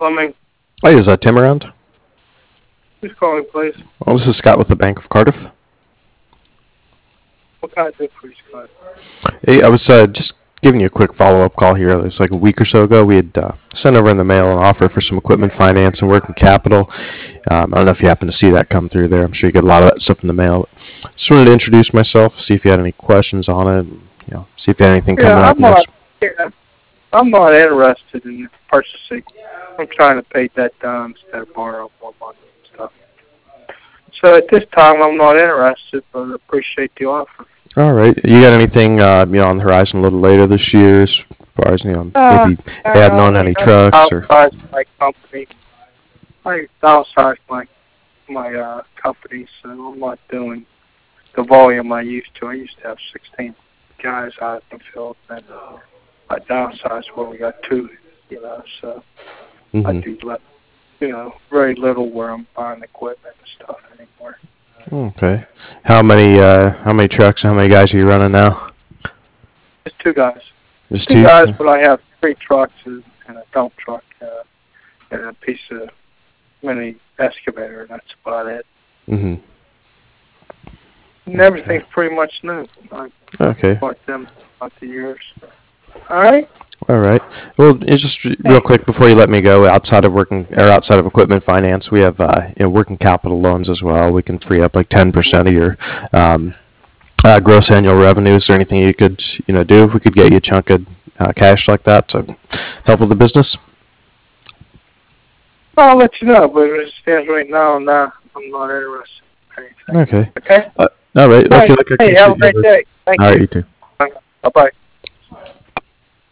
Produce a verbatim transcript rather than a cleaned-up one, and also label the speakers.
Speaker 1: Plumbing.
Speaker 2: Hi, is that Tim around?
Speaker 1: Who's calling, please?
Speaker 2: Well, this is Scott with the Bank of Cardiff.
Speaker 1: What can I do for you, Scott?
Speaker 2: Hey, I was uh, just giving you a quick follow-up call here. It was like a week or so ago. We had uh, sent over in the mail an offer for some equipment finance and working capital. Um, I don't know if you happen to see that come through there. I'm sure you get a lot of that stuff in the mail. Just wanted to introduce myself, see if you had any questions on it, and, you know, see if you had anything coming
Speaker 1: yeah,
Speaker 2: up
Speaker 1: I'm
Speaker 2: next.
Speaker 1: Not, yeah, I'm not interested in purchasing. I'm trying to pay debt down instead of borrow more money and stuff. So at this time, I'm not interested, but I appreciate the offer.
Speaker 2: All right. You got anything uh, you know on the horizon a little later this year, as far as you know,
Speaker 1: Uh,
Speaker 2: maybe adding on any trucks or?
Speaker 1: Downsized my company. I downsized my my uh, company, so I'm not doing the volume I used to. I used to have sixteen guys out in the field, and I downsized where we got two. You know, so
Speaker 2: Mm-hmm.
Speaker 1: I do let you know very little where I'm buying equipment and stuff anymore.
Speaker 2: Okay. How many uh, how many trucks? How many guys are you running now?
Speaker 1: Just two guys.
Speaker 2: Just
Speaker 1: two,
Speaker 2: two
Speaker 1: guys, but I have three trucks and, and a dump truck uh, and a piece of mini excavator, and that's about it.
Speaker 2: Mm-hmm.
Speaker 1: And everything's pretty much new. I
Speaker 2: Okay.
Speaker 1: bought them about the years. All right.
Speaker 2: All right. Well, it's just real quick before you let me go. Outside of working or outside of equipment finance, we have uh, you know, working capital loans as well. We can free up like ten percent of your um, uh, gross annual revenue. Is there anything you could you know do if we could get you a chunk of uh, cash like that to help with the business?
Speaker 1: Well, I'll let you know, but as it stands right now, nah, I'm not interested in anything.
Speaker 2: Okay.
Speaker 1: Okay.
Speaker 2: Uh, all right.
Speaker 1: All
Speaker 2: I feel
Speaker 1: right.
Speaker 2: like I
Speaker 1: Hey,
Speaker 2: can
Speaker 1: have a
Speaker 2: shoot
Speaker 1: great
Speaker 2: you over-
Speaker 1: day. Thank
Speaker 2: All
Speaker 1: you.
Speaker 2: right, you too.
Speaker 1: Bye bye.